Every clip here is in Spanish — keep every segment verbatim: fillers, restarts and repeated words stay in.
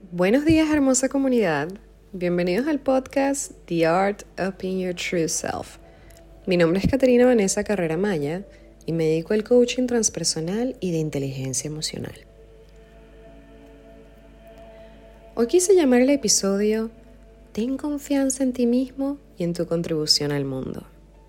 Buenos días, hermosa comunidad. Bienvenidos al podcast The Art of Being Your True Self. Mi nombre es Caterina Vanessa Carrera Maya y me dedico al coaching transpersonal y de inteligencia emocional. Hoy quise llamar el episodio Ten confianza en ti mismo y en tu contribución al mundo.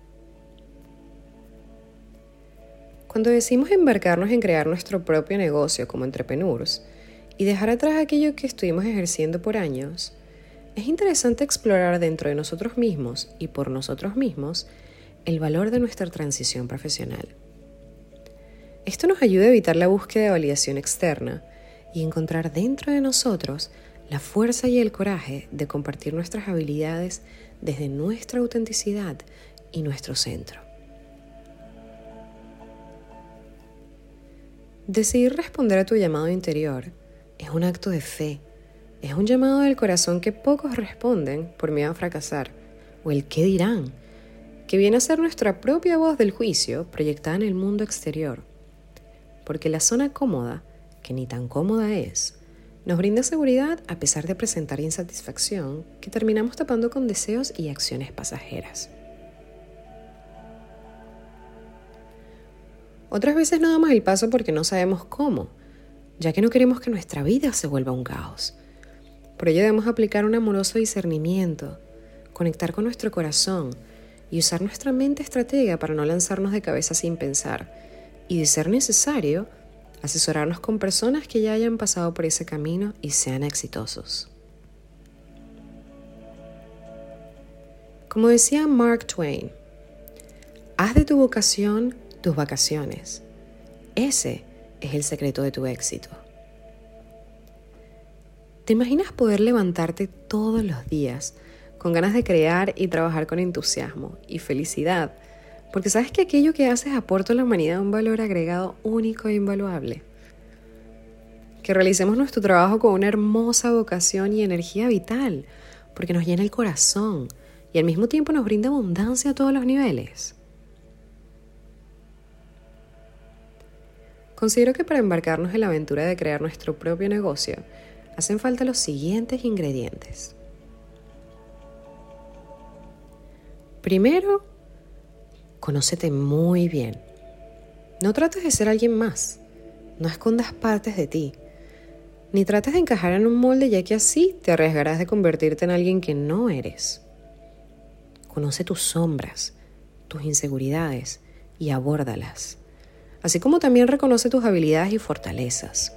Cuando decidimos embarcarnos en crear nuestro propio negocio como entrepreneurs y dejar atrás aquello que estuvimos ejerciendo por años, es interesante explorar dentro de nosotros mismos y por nosotros mismos el valor de nuestra transición profesional. Esto nos ayuda a evitar la búsqueda de validación externa y encontrar dentro de nosotros la fuerza y el coraje de compartir nuestras habilidades desde nuestra autenticidad y nuestro centro. Decidir responder a tu llamado interior es un acto de fe, es un llamado del corazón que pocos responden por miedo a fracasar, o el qué dirán, que viene a ser nuestra propia voz del juicio proyectada en el mundo exterior. Porque la zona cómoda, que ni tan cómoda es, nos brinda seguridad a pesar de presentar insatisfacción que terminamos tapando con deseos y acciones pasajeras. Otras veces no damos el paso porque no sabemos cómo, ya que no queremos que nuestra vida se vuelva un caos. Por ello debemos aplicar un amoroso discernimiento, conectar con nuestro corazón y usar nuestra mente estratega para no lanzarnos de cabeza sin pensar y, de ser necesario, asesorarnos con personas que ya hayan pasado por ese camino y sean exitosos. Como decía Mark Twain, haz de tu vocación tus vacaciones. Ese es el secreto de tu éxito. ¿Te imaginas poder levantarte todos los días con ganas de crear y trabajar con entusiasmo y felicidad? Porque sabes que aquello que haces aporta a la humanidad un valor agregado único e invaluable. Que realicemos nuestro trabajo con una hermosa vocación y energía vital, porque nos llena el corazón y al mismo tiempo nos brinda abundancia a todos los niveles. Considero que para embarcarnos en la aventura de crear nuestro propio negocio, hacen falta los siguientes ingredientes. Primero, conócete muy bien. No trates de ser alguien más. No escondas partes de ti. Ni trates de encajar en un molde, ya que así te arriesgarás de convertirte en alguien que no eres. Conoce tus sombras, tus inseguridades y abórdalas. Así como también reconoce tus habilidades y fortalezas.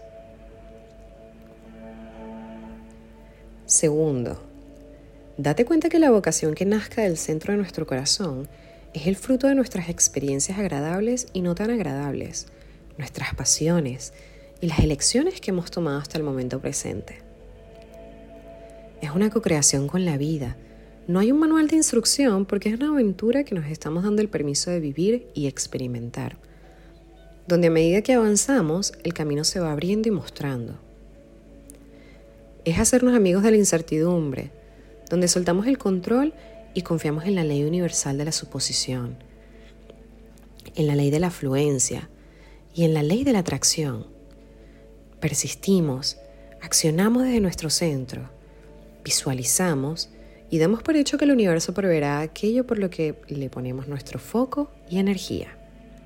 Segundo, date cuenta que la vocación que nazca del centro de nuestro corazón es el fruto de nuestras experiencias agradables y no tan agradables, nuestras pasiones y las elecciones que hemos tomado hasta el momento presente. Es una co-creación con la vida. No hay un manual de instrucción porque es una aventura que nos estamos dando el permiso de vivir y experimentar, donde a medida que avanzamos, el camino se va abriendo y mostrando. Es hacernos amigos de la incertidumbre, donde soltamos el control y confiamos en la ley universal de la suposición, en la ley de la afluencia y en la ley de la atracción. Persistimos, accionamos desde nuestro centro, visualizamos y damos por hecho que el universo proveerá aquello por lo que le ponemos nuestro foco y energía.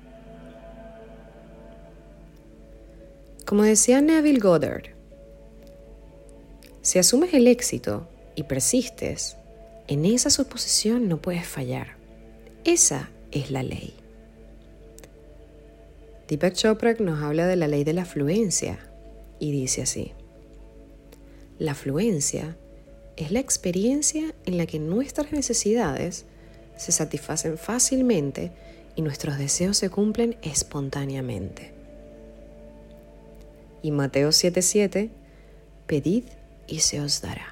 Como decía Neville Goddard, si asumes el éxito y persistes, en esa suposición no puedes fallar. Esa es la ley. Deepak Chopra nos habla de la ley de la afluencia y dice así: la afluencia es la experiencia en la que nuestras necesidades se satisfacen fácilmente y nuestros deseos se cumplen espontáneamente. Y Mateo siete siete, pedid y se os dará.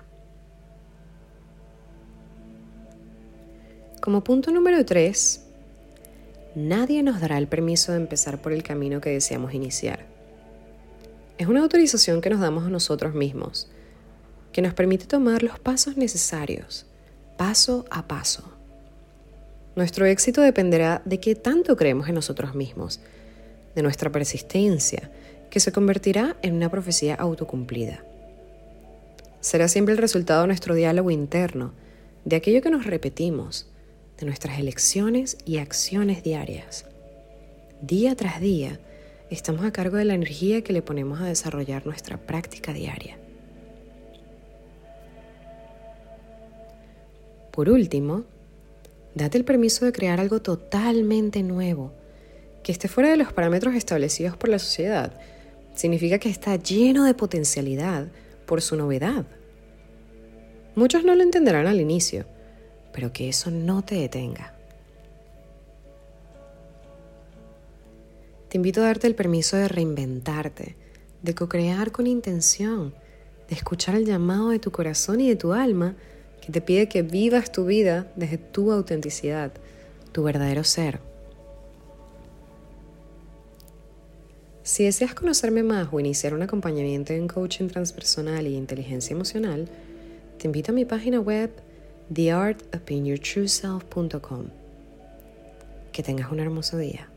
Como punto número tres, nadie nos dará el permiso de empezar por el camino que deseamos iniciar. Es una autorización que nos damos a nosotros mismos, que nos permite tomar los pasos necesarios, paso a paso. Nuestro éxito dependerá de qué tanto creemos en nosotros mismos, de nuestra persistencia, que se convertirá en una profecía autocumplida. será siempre el resultado de nuestro diálogo interno, de aquello que nos repetimos, de nuestras elecciones y acciones diarias. Día tras día, estamos a cargo de la energía que le ponemos a desarrollar nuestra práctica diaria. Por último, date el permiso de crear algo totalmente nuevo, que esté fuera de los parámetros establecidos por la sociedad. Significa que está lleno de potencialidad por su novedad. Muchos no lo entenderán al inicio, pero que eso no te detenga. Te invito a darte el permiso de reinventarte, de co-crear con intención, de escuchar el llamado de tu corazón y de tu alma que te pide que vivas tu vida desde tu autenticidad, tu verdadero ser. Si deseas conocerme más o iniciar un acompañamiento en coaching transpersonal y inteligencia emocional, te invito a mi página web the art of being your true self punto com. Que tengas un hermoso día.